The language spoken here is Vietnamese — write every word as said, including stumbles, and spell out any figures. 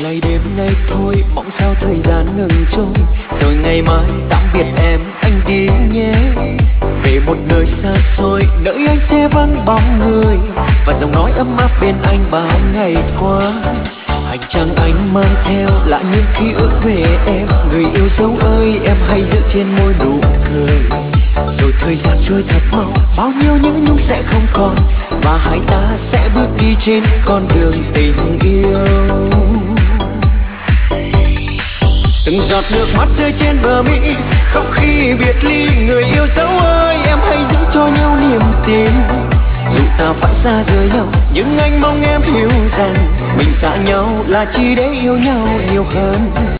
Ngày đêm nay thôi, mong sao thời gian ngừng trôi, rồi ngày mai tạm biệt em, anh đi nhé. Về một nơi xa xôi, nơi anh sẽ vắng bóng người, và giọng nói ấm áp bên anh bao ngày qua. Hành trang anh mang theo là những ký ức về em, người yêu dấu ơi, em hãy giữ trên môi nụ cười. Rồi thời gian trôi thật mau, bao nhiêu những nhung sẽ không còn, và hai ta sẽ bước đi trên con đường tình yêu. Từng giọt nước mắt rơi trên bờ mi, không khi biệt ly. Người yêu dấu ơi, em hãy giữ cho nhau niềm tin. Dù ta phải xa rời nhau, nhưng anh mong em hiểu rằng mình xa nhau là chỉ để yêu nhau nhiều hơn.